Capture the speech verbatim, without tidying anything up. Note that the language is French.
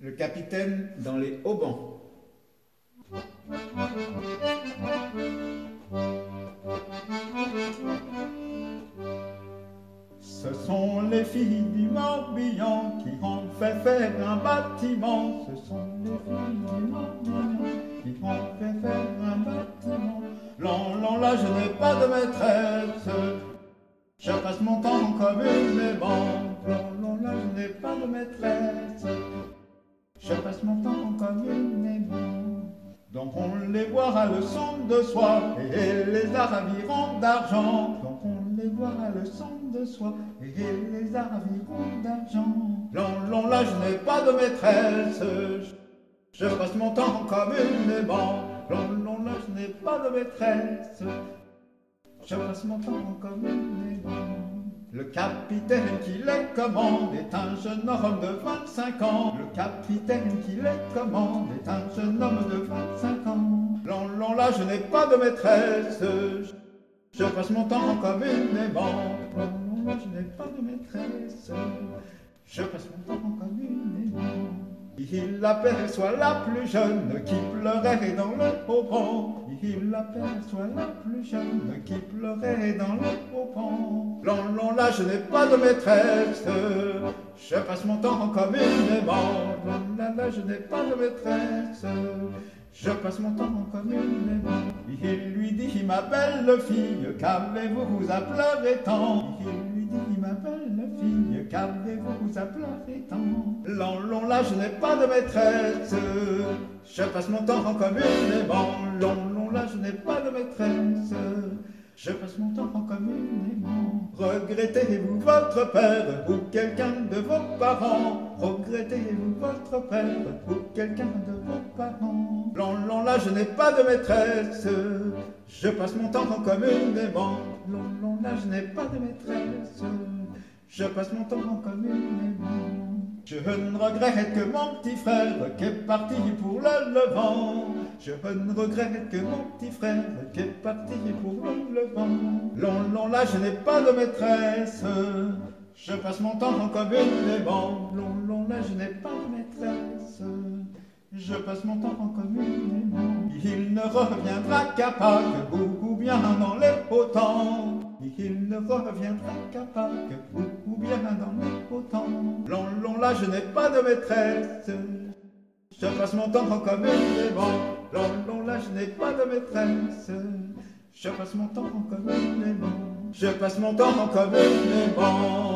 Le capitaine dans les haubans. Ce sont les filles du Morbihan qui ont fait faire un bâtiment. Ce sont les filles du Morbihan qui ont fait faire un bâtiment. Non, non, là je n'ai pas de maîtresse, je passe mon temps comme une aimante. Non, non, là je n'ai pas de maîtresse, je passe mon temps comme une aimante. Donc on les boira le son de soie et les araviront d'argent. Donc on les boira le son de soie et les araviront d'argent. Non, non, là je n'ai pas de maîtresse, je passe mon temps comme une aimante. Non, non, là je n'ai pas de maîtresse, je passe mon temps comme une aimante. Le capitaine qui les commande est un jeune homme de vingt-cinq ans. Le capitaine qui les commande est un jeune homme de vingt-cinq ans. Non, non, là je n'ai pas de maîtresse, je passe mon temps comme une aimante. Non, non, là je n'ai pas de maîtresse, je passe mon temps comme une aimante. Il aperçoit la plus jeune qui pleurait dans le haubans. Il aperçoit la plus jeune qui pleurait dans le haubans. Non, non, là je n'ai pas de maîtresse, je passe mon temps comme une aimante. Non, là, là je n'ai pas de maîtresse, je passe mon temps comme une aimante. Il lui dit, ma belle fille, qu'avez-vous à pleurer tant? Il lui dit, ma belle fille, qu'avez-vous à pleurer tant? Non, non, là je n'ai pas de maîtresse, je passe mon temps comme une aimante. Non, non, là je n'ai pas de maîtresse, je passe mon temps comme une aimante. Regrettez-vous votre père ou quelqu'un de vos parents? Regrettez-vous votre père ou quelqu'un de vos parents? Non, non, là je n'ai pas de maîtresse, je passe mon temps comme une aimante. Non, non, là je n'ai pas de maîtresse, je passe mon temps comme une aimante. Je ne regrette que mon petit frère qui est parti pour le Levant. Je ne regrette que mon petit frère qui est parti pour le Levant. Non, non, là je n'ai pas de maîtresse, je passe mon temps comme une aimante. Non, non, là je n'ai pas de maîtresse, je passe mon temps comme une aimante. Il ne reviendra qu'à Pâques ou bien dans les beaux temps. Il ne reviendra qu'à Pâques ou bien dans les beaux temps. Non, non, là je n'ai pas de maîtresse, je passe mon temps comme une aimante. Non, non, là je n'ai pas de maîtresse, je passe mon temps comme une aimante. Je passe mon temps comme une aimante.